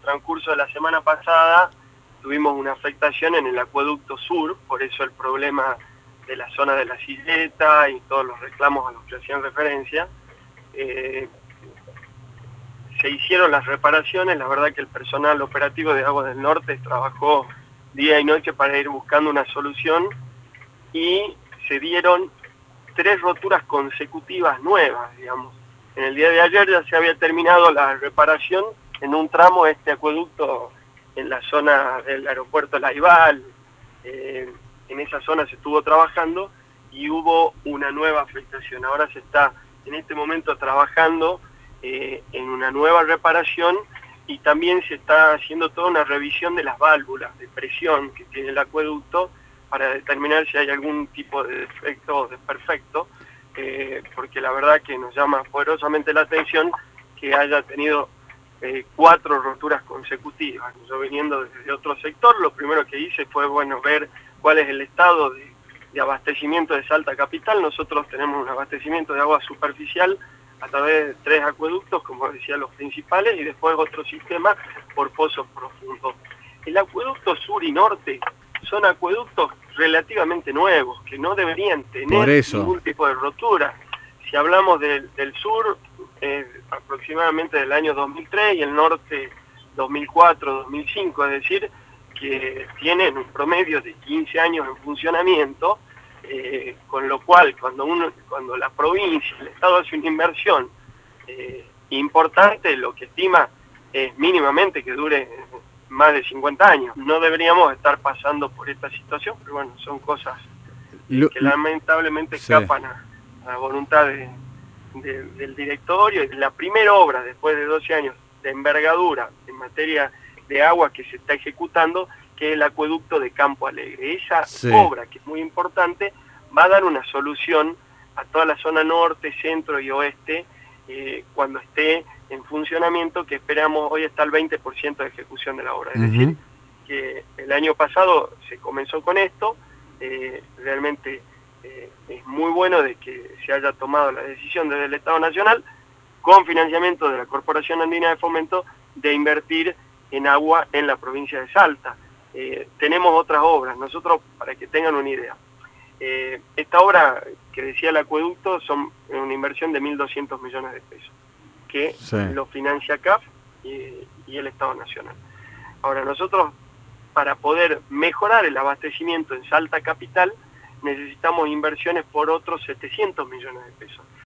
transcurso de la semana pasada tuvimos una afectación en el acueducto sur, por eso el problema de la zona de la Silleta y todos los reclamos a los que hacían referencia. Se hicieron las reparaciones, la verdad que el personal operativo de Aguas del Norte trabajó día y noche para ir buscando una solución y se dieron 3 roturas consecutivas nuevas, digamos. En el día de ayer ya se había terminado la reparación en un tramo de este acueducto en la zona del aeropuerto Laival, en esa zona se estuvo trabajando y hubo una nueva afectación. Ahora se está en este momento trabajando en una nueva reparación y también se está haciendo toda una revisión de las válvulas de presión que tiene el acueducto para determinar si hay algún tipo de defecto o desperfecto, porque la verdad que nos llama poderosamente la atención que haya tenido 4 roturas consecutivas. Yo viniendo desde otro sector, lo primero que hice fue ver cuál es el estado de abastecimiento de Salta Capital. Nosotros tenemos un abastecimiento de agua superficial a través de 3 acueductos, como decía, los principales, y después otro sistema por pozos profundos. El acueducto sur y norte son acueductos relativamente nuevos, que no deberían tener ningún tipo de rotura. Si hablamos del sur, aproximadamente del año 2003, y el norte 2004, 2005, es decir, que tienen un promedio de 15 años en funcionamiento, con lo cual cuando la provincia, el Estado hace una inversión importante, lo que estima es mínimamente que dure más de 50 años. No deberíamos estar pasando por esta situación, pero bueno, son cosas que lamentablemente escapan a la voluntad del directorio. La primera obra, después de 12 años de envergadura en materia de agua que se está ejecutando, que es el acueducto de Campo Alegre. Esa obra, que es muy importante, va a dar una solución a toda la zona norte, centro y oeste cuando esté en funcionamiento, que esperamos. Hoy está el 20% de ejecución de la obra. Es decir, que el año pasado se comenzó con esto. Realmente es muy bueno de que se haya tomado la decisión desde el Estado Nacional, con financiamiento de la Corporación Andina de Fomento, de invertir en agua en la provincia de Salta. Tenemos otras obras. Nosotros, para que tengan una idea, esta obra que decía el acueducto son una inversión de 1.200 millones de pesos, que lo financia CAF y el Estado Nacional. Ahora, nosotros, para poder mejorar el abastecimiento en Salta Capital, necesitamos inversiones por otros 700 millones de pesos.